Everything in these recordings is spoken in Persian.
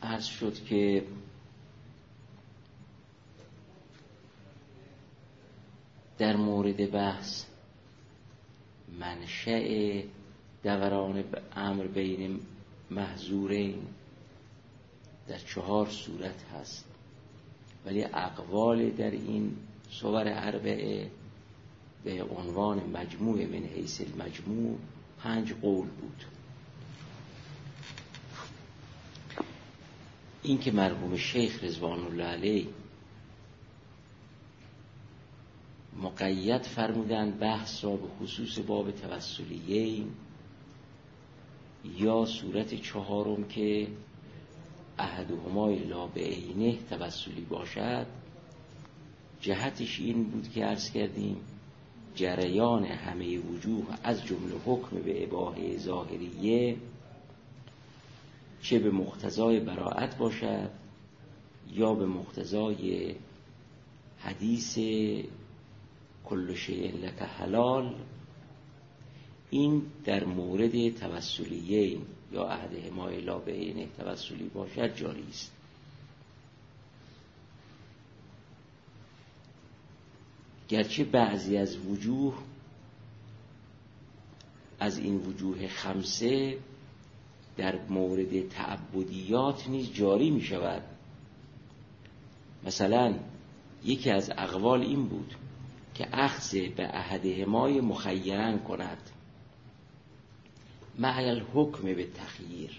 عرض شد که در مورد بحث منشأ دوران امر بین محظورین در 4 صورت هست، ولی اقوال در این صور اربعه به عنوان مجموع من حیث المجموع 5 قول بود. این که مرحوم شیخ رضوان الله علیه مقید فرمودند بحث را به خصوص باب توسلیین یا صورت 4 که احدهما لا بعینه توسلی باشد، جهتش این بود که عرض کردیم جریان همه وجوه از جمله حکم به اباحه ظاهریه چه به مقتضای براءت باشد یا به مقتضای حدیث کل شیء لک حلال، این در مورد توسلیین یا احدهما لا بعینه توسلی باشد جاری است. گرچه بعضی از وجوه از این وجوه 5 در مورد تعبدیات نیز جاری می شود. مثلا یکی از اقوال این بود که اخذ به احدهما مخیرن کند مع الحکم به تخییر،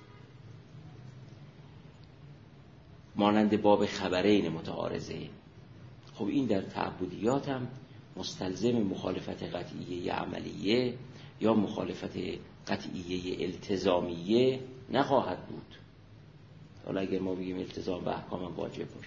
مانند باب خبرین متعارضه. خب این در تعبدیات هم مستلزم مخالفت قطعیه عملیه یا مخالفت قطعیه التزامیه نخواهد بود، حالا اگر ما بگیم التزام به احکام واجب باشه.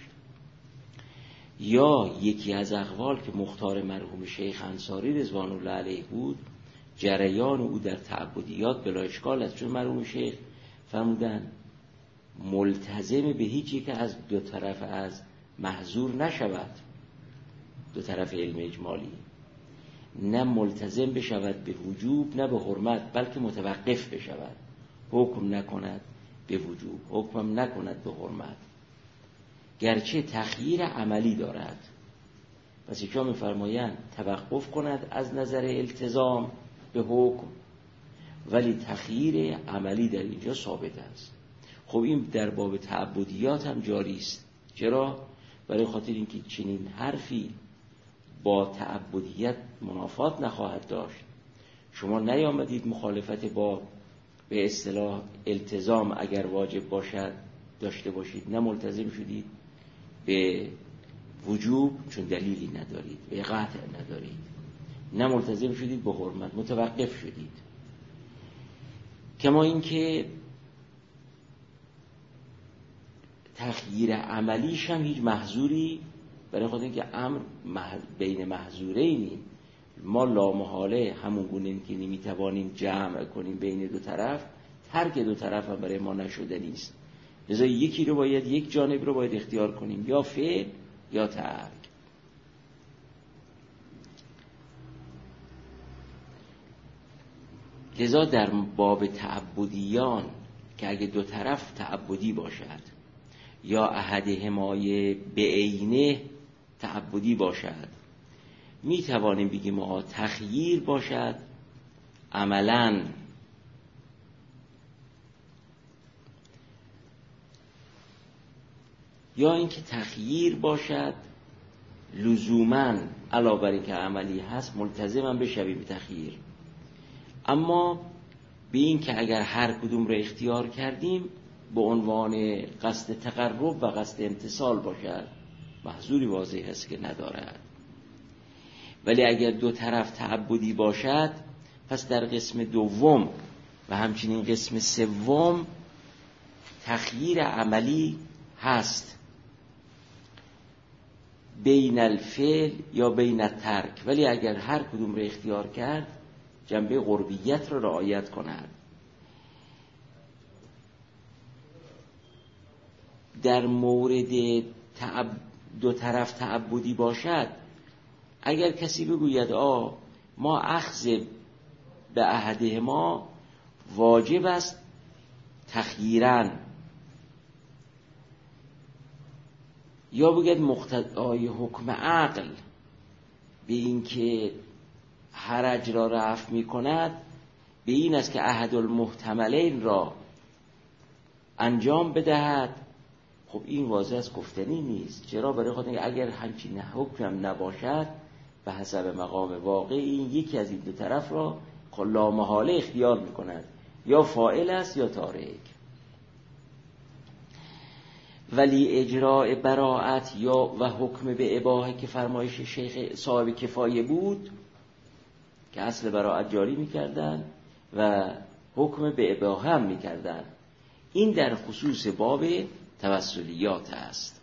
یا یکی از اقوال که مختار مرحوم شیخ انصاری رضوان الله علیه بود، جریان او در تعبدیات بلا اشکال است، چون مرحوم شیخ فرمودن ملتزم به هیچی که از 2 طرف از محظور نشود، 2 طرف علم اجمالی، نه ملتزم بشود به وجوب نه به حرمت، بلکه متوقف بشود، حکم نکند به وجوب، حکم نکند به حرمت، گرچه تخییر عملی دارد. پس اینجا می‌فرمایند توقف کند از نظر التزام به حکم، ولی تخییر عملی در اینجا ثابت است. خب این در باب تعبدیات هم جاری است. چرا؟ برای خاطر اینکه چنین حرفی با تعبدیت منافات نخواهد داشت. شما نیامدید مخالفت با به اصطلاح التزام اگر واجب باشد داشته باشید، نه ملتزم شدید به وجوب چون دلیلی ندارید، به قطع ندارید، نه ملتزم شدید به حرمت، متوقف شدید. کما اینکه تخییر عملیش هم هیچ محظوری، برای خاطر اینکه امر بین محظورینی، ما لامحاله همون گونه که نمیتوانیم جمع کنیم بین 2 طرف، ترک 2 طرف هم برای ما نشدنی است. لذا یکی رو باید، یک جانب رو باید اختیار کنیم، یا فعل یا ترک. لذا در باب تعبدیان که اگه 2 طرف تعبدی باشد یا احدهمای بعینه تعبدی باشد، می توانیم بگیم تخییر باشد عملاً، یا اینکه تخییر باشد لزوماً علاوه بر اینکه عملی هست ملتزم بشویم به تخییر. اما به این که اگر هر کدوم را اختیار کردیم به عنوان قصد تقرب و قصد امتثال باشد، محظوری واضح است که ندارد. ولی اگر 2 طرف تعبدی باشد، پس در قسم دوم و همچنین قسم سوم تخییر عملی هست بین الفعل یا بین الترک، ولی اگر هر کدوم را اختیار کرد جنبه قربیت را رعایت کند. در مورد 2 طرف تعبدی باشد، اگر کسی بگوید ما اخذ به احدهما واجب است تخییراً، یا بگید مقتضای حکم عقل به این که حرج را رفع می کند به این است که احد المحتملین را انجام بدهد. خب این واضح از گفتنی نیست. چرا؟ برای خاطر اینکه اگر همچین حکم نباشد به حسب مقام واقع این یکی از این دو طرف را لامحاله اختیار می کند، یا فاعل است یا تارک. ولی اجراء براءت یا و حکم به اباحه که فرمایش شیخ صاحب کفایه بود که اصل براءت جاری می‌کردند و حکم به اباحه هم می‌کردند، این در خصوص باب توسلیات است.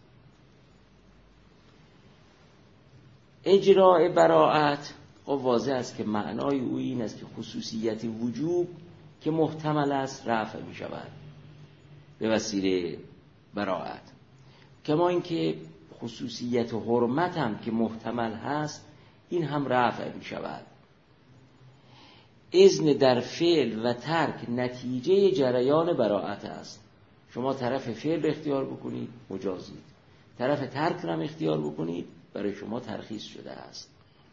اجراء براءت واضح است که معنای او این است که خصوصیت وجوب که محتمل است رفع می‌شود به وسیله براءت، کما اینکه خصوصیت حرمت هم که محتمل هست این هم رفع می شود. اذن در فعل و ترک نتیجه جریان براءت است. شما طرف فعل اختیار بکنید مجازید، طرف ترک هم اختیار بکنید برای شما ترخیص شده است.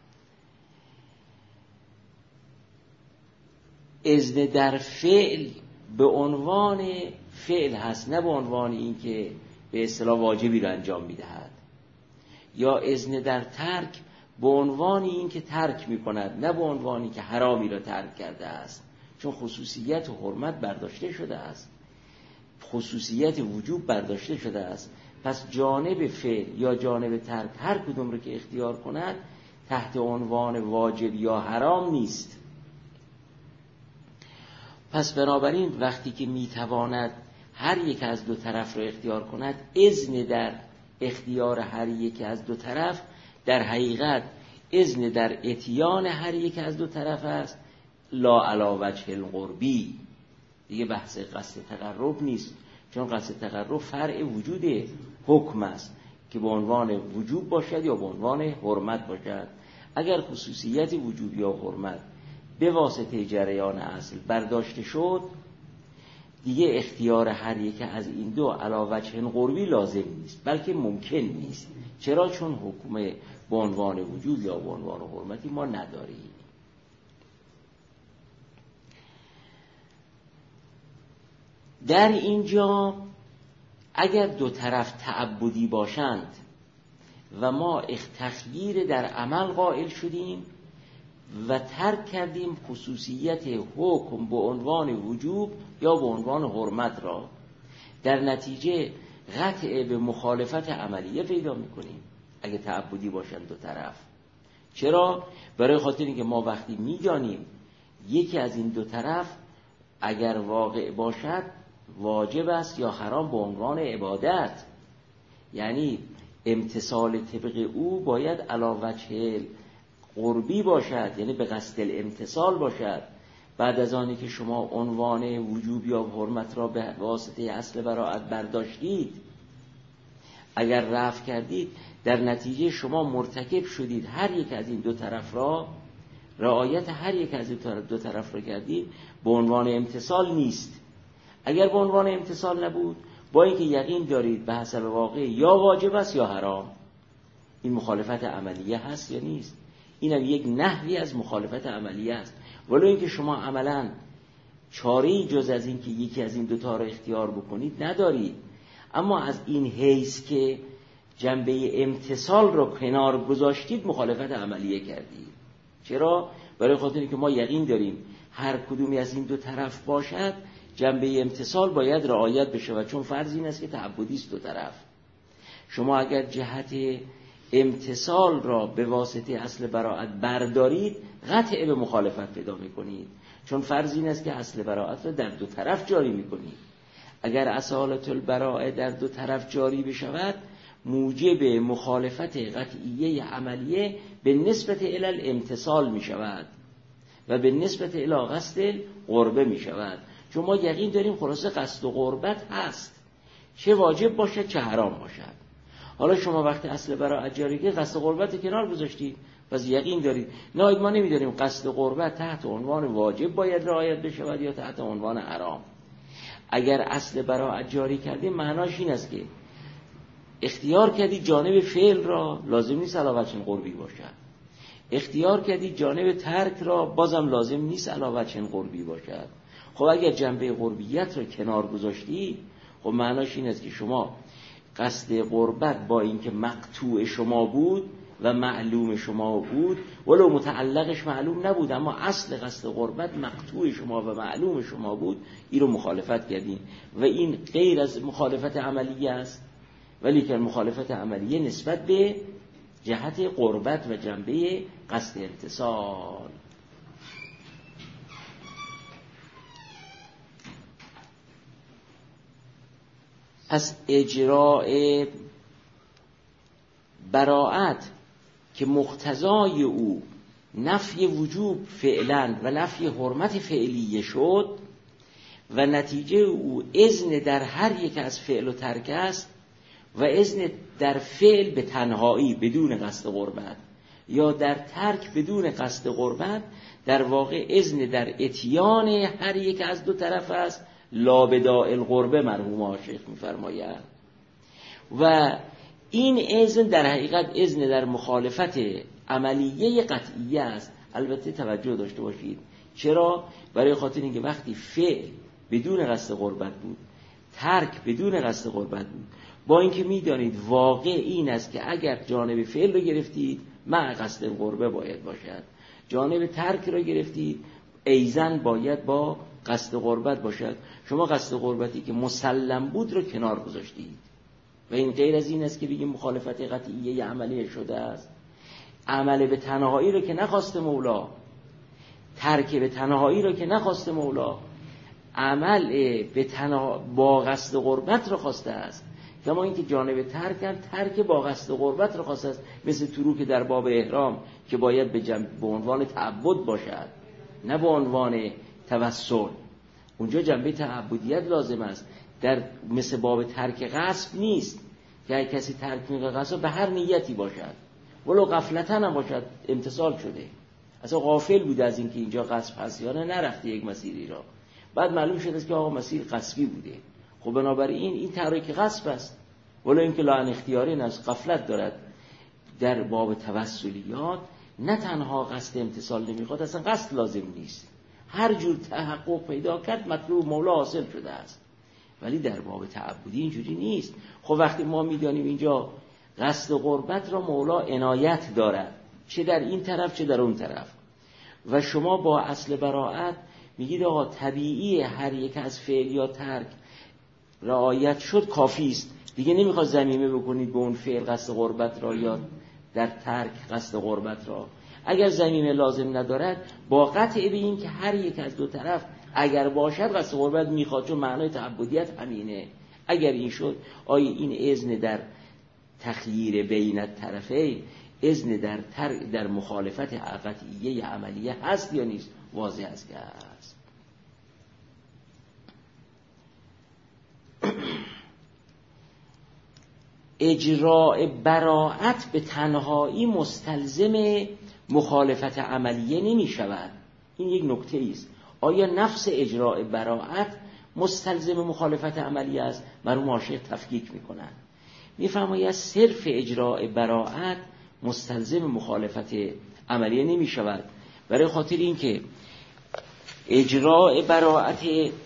اذن در فعل به عنوان فعل هست، نه به عنوان این که به اصطلاح واجبی را انجام میدهد. یا اذن در ترک به عنوان این که ترک میکند، نه به عنوانی که حرامی را ترک کرده است، چون خصوصیت و حرمت برداشته شده است، خصوصیت وجوب برداشته شده است. پس جانب فعل یا جانب ترک هر کدوم رو که اختیار کند تحت عنوان واجب یا حرام نیست. پس بنابراین وقتی که میتواند هر یک از دو طرف را اختیار کند، اذن در اختیار هر یک از دو طرف در حقیقت اذن در اتیان هر یک از دو طرف است، لا علی وجه القربی. دیگه بحث قصد تقرب نیست، چون قصد تقرب فرع وجود حکم است که به عنوان وجوب باشد یا به عنوان حرمت باشد. اگر خصوصیت وجوب یا حرمت به واسطه جریان اصل برداشته شد، دیگه اختیار هر یک از این دو علی وجه قربی لازم نیست، بلکه ممکن نیست. چرا؟ چون حکم به عنوان وجوب یا به عنوان حرمتی ما نداریم. در اینجا اگر دو طرف تعبدی باشند و ما تخییر در عمل قائل شدیم و ترک کردیم خصوصیت حکم به عنوان وجوب یا به عنوان حرمت را، در نتیجه قطع به مخالفت عملیه پیدا میکنیم اگه تعبدی باشند دو طرف. چرا؟ برای خاطر اینکه ما وقتی میدانیم یکی از این دو طرف اگر واقع باشد واجب است یا حرام به عنوان عبادت، یعنی امتثال طبق او باید علی وجه قربی باشد، یعنی به قصد الامتثال باشد. بعد از آنی که شما عنوان وجوب یا حرمت را به واسطه اصل براءت برداشتید، اگر رفع کردید، در نتیجه شما مرتکب شدید هر یک از این دو طرف را، رعایت هر یک از این دو طرف را کردید، به عنوان امتثال نیست. اگر به عنوان امتثال نبود، با اینکه یقین دارید به حسب واقع یا واجب است یا حرام، این مخالفت عملیه هست یا نیست؟ این هم یک نحوی از مخالفت عملیه است. ولو اینکه شما عملاً چاره‌ای جز از این که یکی از این دوتا را اختیار بکنید ندارید، اما از این حیث که جنبه امتثال را کنار گذاشتید مخالفت عملیه کردید. چرا؟ برای خاطر اینکه ما یقین داریم هر کدومی از این دو طرف باشد جنبه امتثال باید رعایت بشه، و چون فرض این است که تعبدی است دو طرف. شما اگر جهت امتثال را به واسطه اصل براءت بردارید، قطع به مخالفت پیدا میکنید، چون فرض این است که اصل براءت را در دو طرف جاری میکنید. اگر اصالت البراءه در دو طرف جاری بشود، موجب مخالفت قطعیه عملیه به نسبت الی الامتثال میشود و به نسبت الی قصد قربه میشود. چون ما یقین داریم خلاصه قصد و قربت هست، چه واجب باشد چه حرام باشد. حالا شما وقتی اصل براءت جاری که قصد قربت کنار گذاشتید، پس یقین دارید نه ما نمیداریم قصد قربت تحت عنوان واجب باید رعایت بشود یا تحت عنوان حرام. اگر اصل براءت جاری کردیم معناش این است که اختیار کردی جانب فعل را، لازم نیست علاوه چن قربی باشد. اختیار کردی جانب ترک را، بازم لازم نیست علاوه چن قربی باشد. خب اگر جنبه قربیت را کنار گذاشتی، خب معناش این است که شما قصد قربت با اینکه مقطوع شما بود و معلوم شما بود، ولو متعلقش معلوم نبود، اما اصل قصد قربت مقطوع شما و معلوم شما بود، این رو مخالفت کردین و این غیر از مخالفت عملیه است. ولی که مخالفت عملیه نسبت به جهت قربت و جنبه قصد اتصال. پس اجراء براءت که مقتضای او نفی وجوب فعلا و نفی حرمت فعلیه شد و نتیجه او اذن در هر یک از فعل و ترک است و اذن در فعل به تنهایی بدون قصد قربت یا در ترک بدون قصد قربت، در واقع اذن در اتیان هر یک از دو طرف است، لا بداء القربه مرحوم عاشق می‌فرماید. و این اذن در حقیقت اذن در مخالفت عملیه قطعیه است. البته توجه داشته باشید، چرا؟ برای خاطر اینکه وقتی فعل بدون قصد قربت بود، ترک بدون قصد قربت بود، با اینکه میدانید واقع این است که اگر جانب فعل رو گرفتید مع قصد قربه باید باشد، جانب ترک رو گرفتید ایزن باید با قصد قربت باشد. شما قصد قربتی که مسلم بود رو کنار گذاشتید و این غیر از این است که بگیم مخالفت قطعیه عملی شده است. عمل به تنهایی رو که نخواست مولا، ترک به تنهایی رو که نخواست مولا، عمل به با قصد قربت رو خواسته است. کما اینکه جانب ترک با قصد قربت رو خواسته است، مثل طرو که در باب احرام که باید به عنوان تعبد باشد نه به عنوان توسل، اونجا جنبه تعبدیت لازم است. در مثل باب ترک غصب نیست که اگه کسی ترک میکنه غصب به هر نیتی باشد، ولو غفلتا هم باشد امتصال شده، اصلا غافل بوده از اینکه اینجا غصب هست یا نه، نرفته یک مسیری را، بعد معلوم شده که آقا مسیر غصبی بوده. خب بنابراین این تحریک غصب است، ولو اینکه لا اختیاری است، غفلت دارد. در باب توسلیات نه تنها قصد امتصال نمیخواد، اصلا قصد لازم نیست، هر جور تحقق پیدا کرد مطلوب مولا حاصل شده است. ولی در باب تعبدی اینجوری نیست. خب وقتی ما میدانیم اینجا قصد قربت را مولا عنایت دارد، چه در این طرف چه در اون طرف، و شما با اصل براءت میگید آقا طبیعی هر یک از فعل یا ترک رعایت شد کافی است، دیگه نمیخواد ضمیمه بکنید به اون فعل قصد قربت را یا در ترک قصد قربت را. اگر ضمیمه لازم ندارد، با قطع به این که هر یک از دو طرف اگر باشد قصد قربت میخواد، چون معنای تعبدیت همینه. اگر این شد، آیا این اذن در تخییر بین طرفین، اذن در مخالفت قطعیه عملیه هست یا نیست؟ واضح است که هست. اجراء براءت به تنهایی مستلزم مخالفت عملیه نمی شود. این یک نکته است. آیا نفس اجراء براءت مستلزم مخالفت عملیه است؟ مرحوم عاشق تفکیک میکنند، میفرماید صرف اجراء براءت مستلزم مخالفت عملیه نمی شود، برای خاطر اینکه اجراء براءت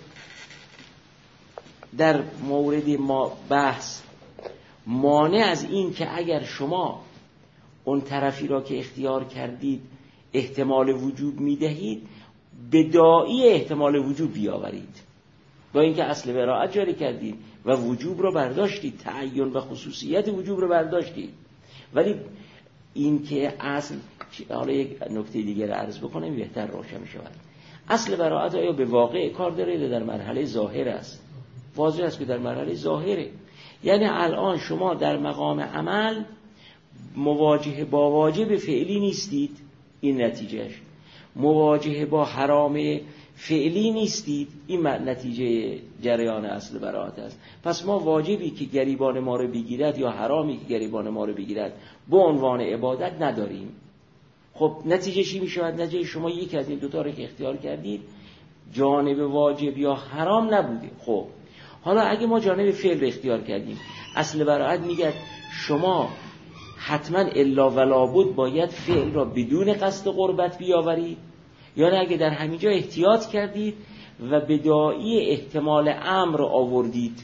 در مورد ما بحث مانع از این که اگر شما اون طرفی را که اختیار کردید احتمال وجوب میدهید، بداعی احتمال وجوب بیاورید، با اینکه اصل براءت جاری کردید و وجوب رو برداشتید، تعین و خصوصیت وجوب رو برداشتید، ولی این که اصل، حالا یک نکته دیگر عرض بکنم بهتر روشن می‌شود. اصل براءت آیا به واقع کار داره یا در مرحله ظاهر است؟ واضح است که در مرحله ظاهره. یعنی الان شما در مقام عمل مواجه با واجب فعلی نیستید، این نتیجهش. مواجه با حرام فعلی نیستید، این نتیجه جریان اصل براءت است. پس ما واجبی که گریبان ما رو بگیرد یا حرامی که گریبان ما رو بگیرد به عنوان عبادت نداریم. خب نتیجه چی می شود؟ نتیجه شما یکی از این دوتا رو که اختیار کردید جانب واجب یا حرام نبوده. خب حالا اگه ما جانب فعل رو اختیار کردیم، اصل براءت میگه شما حتما الا ولا بد باید فعل را بدون قصد قربت بیاورید، یا نه اگه در همینجا احتیاط کردید و بداعی احتمال امر آوردید،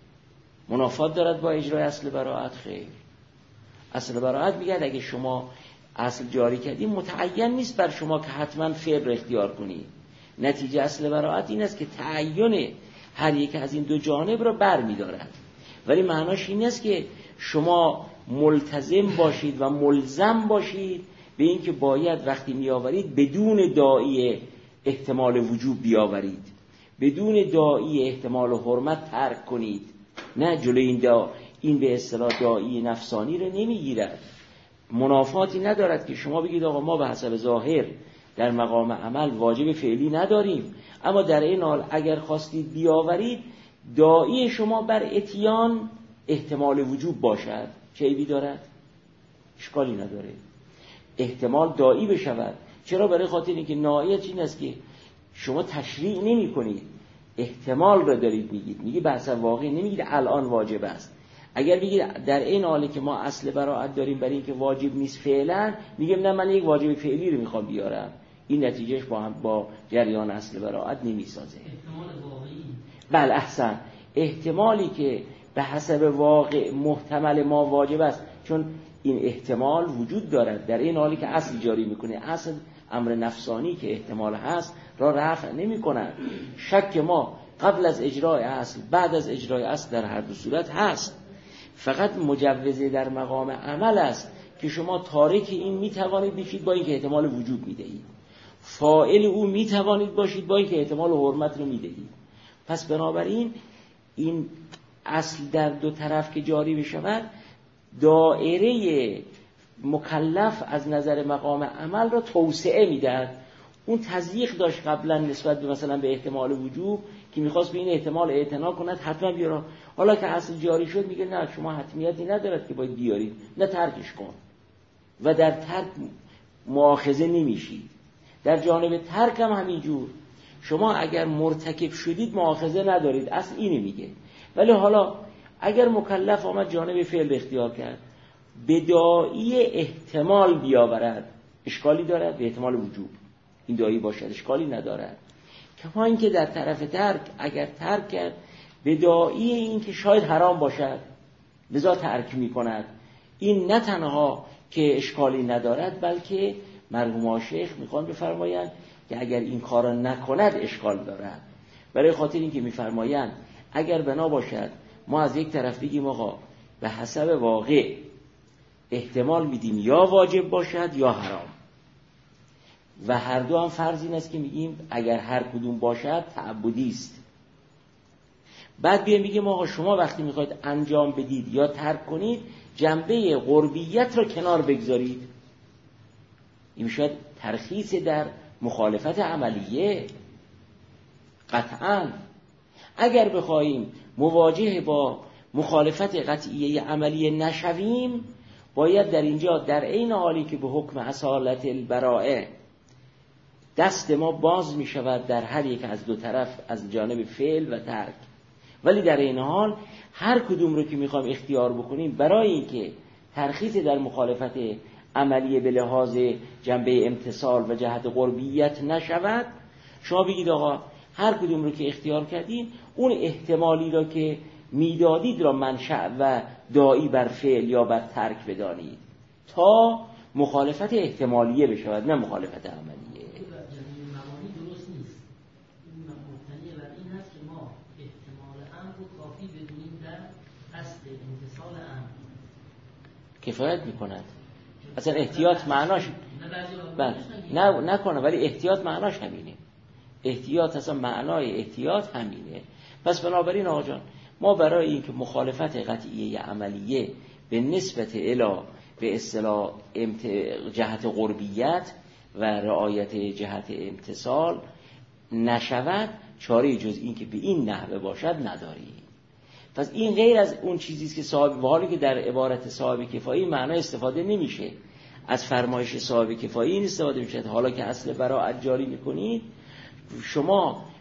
منافات دارد با اجرای اصل براءت؟ خیر. اصل براءت میگه اگه شما اصل جاری کردید متعین نیست بر شما که حتما فعل را اختیار کنید. نتیجه اصل براءت این است که تعین هر یک از این دو جانب را بر می‌دارد، ولی معناش این است که شما ملتزم باشید و ملزم باشید به این که باید وقتی میآورید بدون داعی احتمال وجوب بیاورید، بدون داعی احتمال حرمت ترک کنید. نه، جلوی این به اصطلاح داعی نفسانی رو نمیگیرد. منافاتی ندارد که شما بگید آقا ما به حسب ظاهر در مقام عمل واجب فعلی نداریم، اما در این حال اگر خواستید بیاورید داعی شما بر اتیان احتمال وجوب باشد، چه عیبی دارد؟ اشکالی نداره. احتمال داعی بشود. چرا؟ برای خاطر اینکه نهایت این است که شما تشریع نمی کنید، احتمال را دارید میگید. میگی بحث واقعی نمیگید الان واجب است. اگر بگید در این حالی که ما اصل براءت داریم برای اینکه واجب نیست فعلا، میگم نه من یک واجب فعلی رو میخوام بیارم، این نتیجهش با جریان اصل براءت نمیسازه. احتمال واقعی. بله احسن. احتمالی که به حسب واقع محتمل ما واجب است، چون این احتمال وجود دارد در این حالی که اصل جاری میکنه. اصل امر نفسانی که احتمال هست را رفع نمی کند. شک ما قبل از اجرای اصل بعد از اجرای اصل در هر دو صورت هست. فقط مجوزه در مقام عمل است که شما تارک این میتوانید بشید با اینکه احتمال وجود میدهید، فاعل او میتوانید باشید با اینکه احتمال حرمت رو میدهید. پس بنابراین این اصل در دو طرف که جاری بشود دائره مکلف از نظر مقام عمل را توسعه میدهد. اون تضییق داشت قبلا نسبت به مثلا به احتمال وجوب که میخواست به این احتمال اعتنا کند حتما بیارا، حالا که اصل جاری شد میگه نه شما حتمیتی ندارد که باید بیارید، نه ترکش کن و در ترک مؤاخذه نمیشید. در جانب ترک هم همینجور، شما اگر مرتکب شدید مؤاخذه ندارید، اصل اینی میگه. ولی حالا اگر مکلف آمد جانب فعل اختیار کرد بداعی احتمال بیاورد، اشکالی دارد؟ به احتمال وجوب این داعی باشد اشکالی ندارد. کما اینکه در طرف ترک اگر ترک کرد بداعی این که شاید حرام باشد لذا ترک می کند، این نه تنها که اشکالی ندارد بلکه مرحوم شیخ میخوان بفرمایند که اگر این کارا نکند اشکال دارد. برای خاطر اینکه میفرمایند اگر بنا باشد ما از یک طرف بگیم آقا به حسب واقع احتمال میدیم یا واجب باشد یا حرام، و هر دو هم فرض این است که میگیم اگر هر کدوم باشد تعبدی است. بعد بیایم بگیم آقا شما وقتی میخواید انجام بدید یا ترک کنید جنبه قربیت را کنار بگذارید. این میشود ترخیص در مخالفت عملیه. قطعا اگر بخواهیم مواجه با مخالفت قطعیه عملیه نشویم باید در اینجا در این حالی که به حکم اصالت البراءه دست ما باز می شود در هر یک از دو طرف از جانب فعل و ترک، ولی در این حال هر کدوم رو که میخوام اختیار بکنیم برای اینکه ترخیص در مخالفت عملیه به لحاظ جنبه امتصال و جهت قربیت نشود، شما بگید آقا هر کدوم رو که اختیار کردین اون احتمالی را که میدادید را منشأ و داعی بر فعل یا بر ترک بدانید تا مخالفت احتمالیه بشود نه مخالفت عملیه. درست نیست. این مبتنی بر این هست که ما احتمال امر رو کافی بدونیم در قصد امتصال امر کفایت میکند. اصلا احتیاط معناش نه نکنه، ولی احتیاط معناش همینه. احتیاط اصلا معنای احتیاط همینه. پس بنابراین آقا جان ما برای اینکه مخالفت قطعیه عملیه به نسبت الی به اصطلاح جهت قربیت و رعایت جهت امتصال نشود چاره جز این که به این نحوه باشد نداریم. پس این غیر از اون چیزی است که صاحب و حالی که در عبارت صاحب کفایی معنا استفاده نمیشه، از فرمایش صاحب کفایی این استفاده میشه. حالا که اصل براءت جاری میکنید شما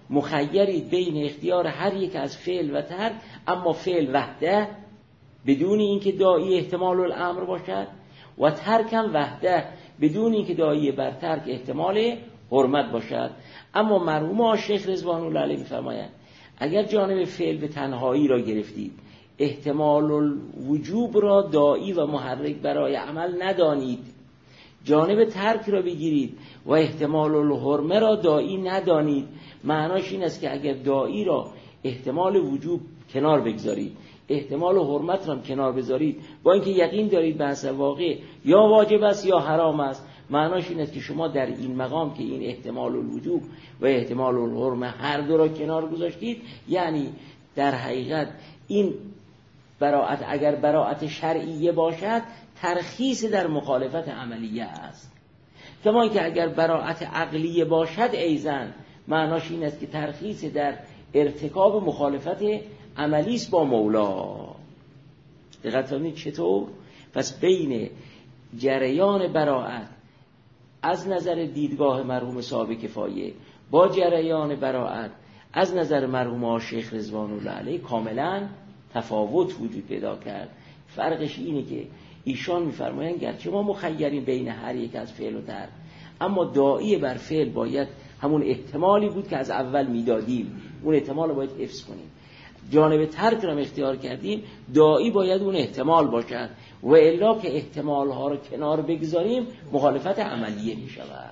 مخیرید بین اختیار هر یک از فعل و ترک، اما فعل وحده بدون اینکه داعی احتمال الامر باشد و ترک هم وحده بدون اینکه داعی بر ترک احتمال حرمت باشد. اما مرحوم شیخ رضوان الله علیه می‌فرمایند اگر جانب فعل به تنهایی را گرفتید، احتمال الوجوب را داعی و محرک برای عمل ندانید، جانب ترک را بگیرید و احتمال الحرمه را داعی ندانید، معناش این است که اگر داعی را احتمال وجوب کنار بگذارید، احتمال حرمت را کنار بذارید، با اینکه یقین دارید به حسب واقع یا واجب است یا حرام است، معناش این است که شما در این مقام که این احتمال الوجوب و احتمال الحرمه هر دو را کنار گذاشتید، یعنی در حقیقت این براءت اگر براءت شرعیه باشد ترخیص در مخالفت عملیه است، کما اینکه اگر براءت عقلیه باشد ایزن معناش این است که ترخیص در ارتکاب مخالفت عملی است با مولا. دقت کنید چطور؟ پس بین جریان براءت از نظر دیدگاه مرحوم صاحب کفایه با جریان براءت از نظر مرحوم شیخ رضوان الله علیه کاملا تفاوت وجود پیدا کرد. فرقش اینه که ایشان می‌فرمایند گرچه ما مخیریم بین هر یک از فعل و ترک، اما داعی بر فعل باید همون احتمالی بود که از اول میدادیم، اون احتمال رو باید حفظ کنیم. جانب ترک رو اختیار کردیم، داعی باید اون احتمال باشد و الا که احتمال ها رو کنار بگذاریم مخالفت عملیه می شود.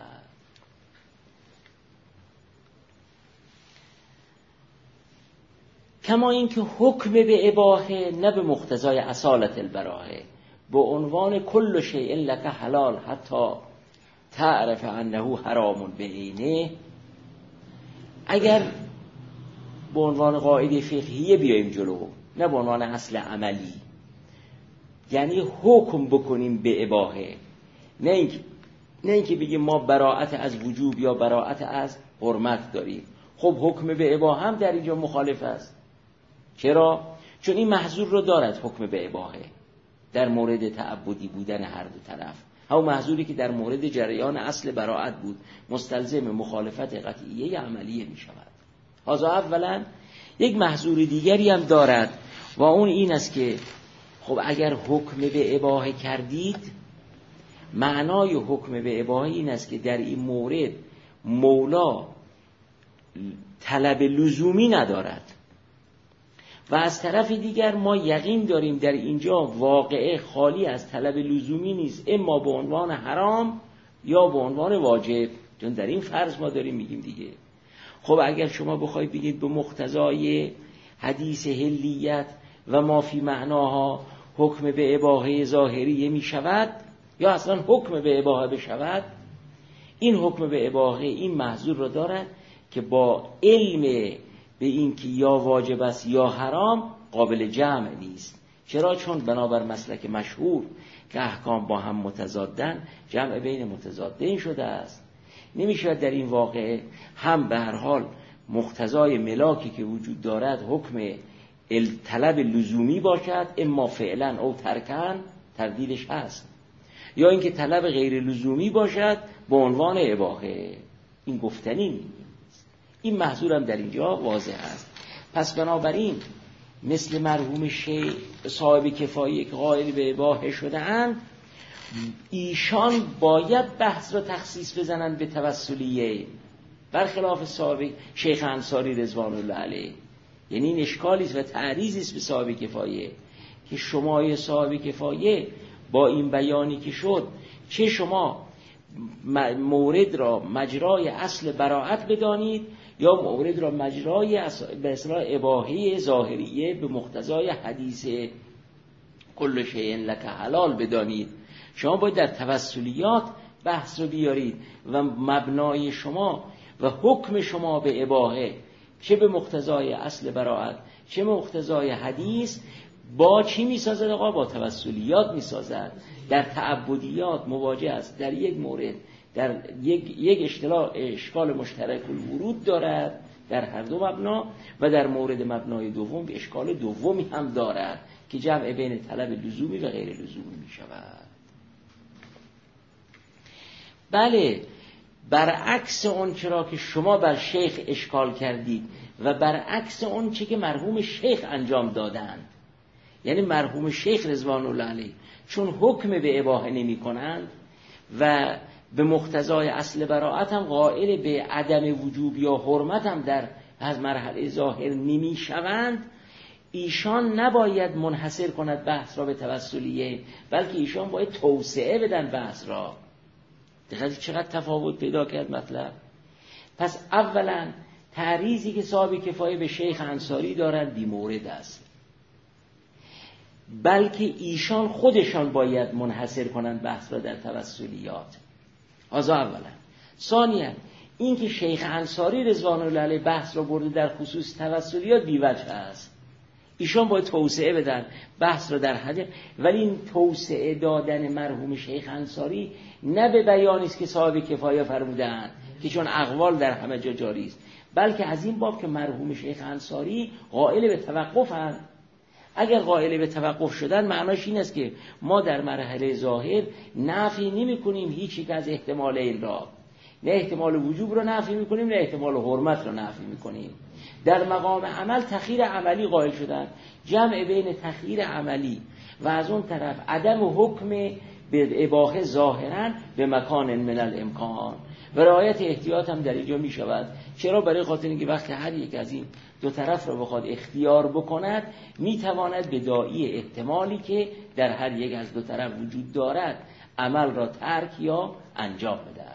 کما اینکه حکم به اباحه نه به مقتضای اصالت البراهه، به عنوان کل شیء لک حلال حتی تعرف انه حرام بعینه، اگر به عنوان قاعده فقهیه بیاییم جلو، نه به عنوان اصل عملی، یعنی حکم بکنیم به اباحه، نه اینکه بگیم ما براءت از وجوب یا براءت از حرمت داریم. خب حکم به اباحه هم در اینجا مخالف است. چرا؟ چون این محظور رو دارد حکم به اباحه در مورد تعبدی بودن هر دو طرف، همون محظوری که در مورد جریان اصل براءت بود، مستلزم مخالفت قطعیه عملیه می شود. حاضر اولا یک محظور دیگری هم دارد و اون این است که خب اگر حکم به اباحه کردید، معنای حکم به اباحه این است که در این مورد مولا طلب لزومی ندارد و از طرف دیگر ما یقین داریم در اینجا واقعه خالی از طلب لزومی نیست، اما به عنوان حرام یا به عنوان واجب، چون در این فرض ما داریم میگیم دیگه. خب اگر شما بخواید بگید به مقتضای حدیث حلیت و ما فی معناها حکم به اباحه ظاهریه می شود یا اصلا حکم به اباحه بشود، این حکم به اباحه این محظور را دارد که با علم به این که یا واجب است یا حرام قابل جمع نیست. چرا؟ چون بنابر مسلک مشهور که احکام با هم متضادن، جمع بین متضادین شده است. نمیشه در این واقعه هم به هر حال مقتضای ملاکی که وجود دارد حکم طلب لزومی باشد، اما فعلا او ترکن تردیدش هست، یا اینکه طلب غیر لزومی باشد به عنوان اباحه. این گفتنی نیست. این محظور هم در اینجا واضح است. پس بنابراین مثل مرحوم شیخ صاحب کفایه که قائل به اباحه شده اند، ایشان باید بحث را تخصیص بزنند به توسلیه، برخلاف صاحب شیخ انصاری رضوان الله علیه. یعنی این اشکالی است و تعریضی است به صاحب کفایه که شما صاحب کفایه با این بیانی که شد، چه شما مورد را مجرای اصل براءت بدانید یا مورد را مجرای به اصطلاح اباحه ظاهریه به مقتضای حدیث کل شیء لک حلال بدانید. شما باید در توسلیات بحث رو بیارید و مبنای شما و حکم شما به اباحه، چه به مقتضای اصل براءت چه به مقتضای حدیث، با چی میسازد؟ آقا با توسلیات میسازد. در تعبدیات مواجه است، در یک مورد در یک اشکال مشترک الورود دارد در هر دو مبنا، و در مورد مبنای دوم اشکال دومی هم دارد که جمع بین طلب لزومی و غیر لزومی می شود. بله، برعکس اون چرا که شما بر شیخ اشکال کردید و برعکس اون چه که مرحوم شیخ انجام دادند. یعنی مرحوم شیخ رضوان الله علیه چون حکم به اباحه نمی کنند و به مقتضای اصل براءت هم قائل به عدم وجوب یا حرمت هم در از مرحله ظاهر نمی شوند، ایشان نباید منحصر کند بحث را به توسلیه، بلکه ایشان باید توسعه بدن بحث را. دقیقاً چقدر تفاوت پیدا کرد مطلب. پس اولا تعریضی که صاحب کفایه به شیخ انصاری دارند بی مورد است، بلکه ایشان خودشان باید منحصر کنند بحث را در توسلیات. هذا اولا. ثانیا این که شیخ انصاری رضوان الله علیه بحث را برده در خصوص توسلیات بی وجه است، ایشان باید توسعه بدن بحث را در حد، ولی این توسعه دادن مرحوم شیخ انصاری نه به بیانی است که صاحب کفایه فرمودند که چون اقوال در همه جا جاری است، بلکه از این باب که مرحوم شیخ انصاری قائل به توقفند. اگر قائل به توقف شدن معناش این است که ما در مرحله ظاهر نفی نمی کنیم هیچ یک از احتمالین را، نه احتمال وجوب را نفی می کنیم نه احتمال حرمت را نفی می کنیم. در مقام عمل تخییر عملی قائل شدن، جمع بین تخییر عملی و از اون طرف عدم حکم به اباحه ظاهرا به مکان من الامکان و رعایت احتیاط هم در اینجا می شود. چرا؟ برای خاطر اینکه وقتی هر یک از این دو طرف را بخواد اختیار بکند می تواند به داعی احتمالی که در هر یک از دو طرف وجود دارد عمل را ترک یا انجام بده.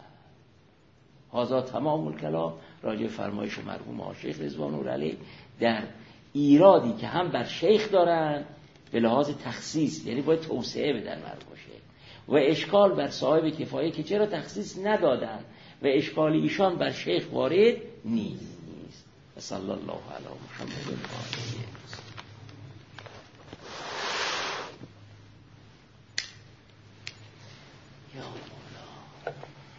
هذا تمام الکلام راجع فرمایش مرحوم شیخ رضوان الله علیه در ایرادی که هم بر شیخ دارند به لحاظ تخصیص، یعنی باید توسعه بدن مرحوم شیخ، و اشکال بر صاحب کفایه که چرا تخصیص ندادن و اشکال ایشان بر شیخ وارد نیست. صلی الله علی محمد و آله. یا مولا